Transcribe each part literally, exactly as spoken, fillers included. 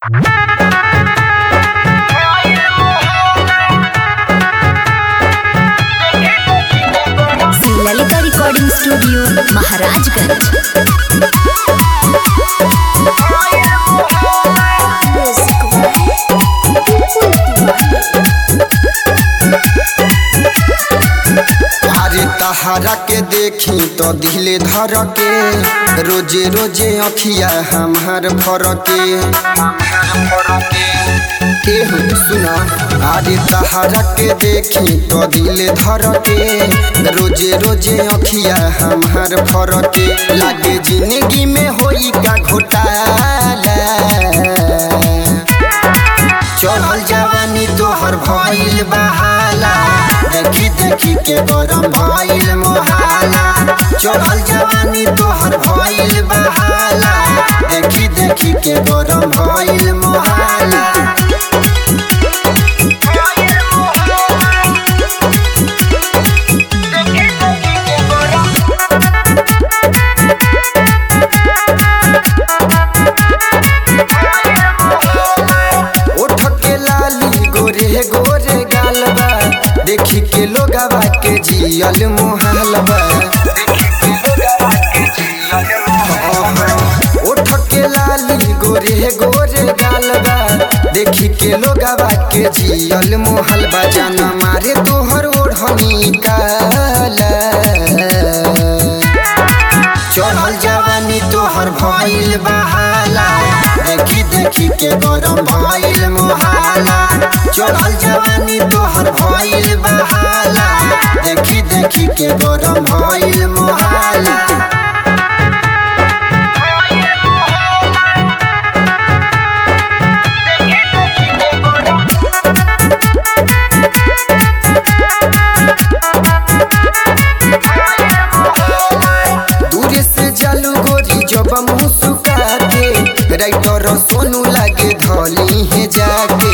Lalita recording studio Maharajganj. अरे तहरा के देखी तो दिले धर के रोजे रोजे अखिया हमार फरके केहू सुना। अरे तहरा के देखी तो दिले धर के रोजे रोजे अखिया हमार फरके लागे जिंदगी में होई का घोटाला। चढ़ल जवानी तोहर भइल बहाला देखी देखी के गरम भइल मोहाला। चढ़ल जवानी तोहर भइल बहाला देखी देखी के गरम भइल मोहाला। ओठ के लाली गोरे गोरे गालबा देखी के लोगवा के जियल मोहलबा। ओठ के लाली गोरे गोरे गालबा देखी के लोगवा के जियल मोहलबा। जाना मारे तोहर ओढ़नी काला। चढ़ल जवानी तोहर भइल बहाला देखी देखी के गरम भइल मोहाला। चढ़ल जवानी तोहर भइल बहाला देखी देखी के गरम भइल मोहाला। दूर से जालू गोरी जब मुँह सुखा के राइटर सोनू लागे धली है जाके।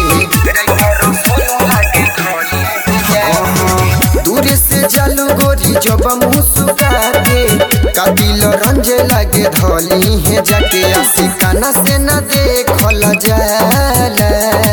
दूर से जालू गोरी जब मुँह सुखा के कातिल रंजे लागे धली है जाके। आशिकाना से न देखल जाला।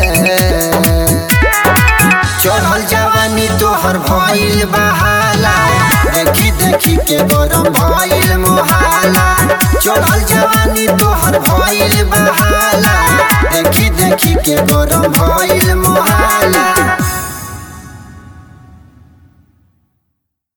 चढ़ल जवानी तोहर भइल बहाला देखी देखी के गरम भइल मोहाला। चढ़ल जवानी तोहर भइल बहाला देखी देखी के गरम भइल मोहाला।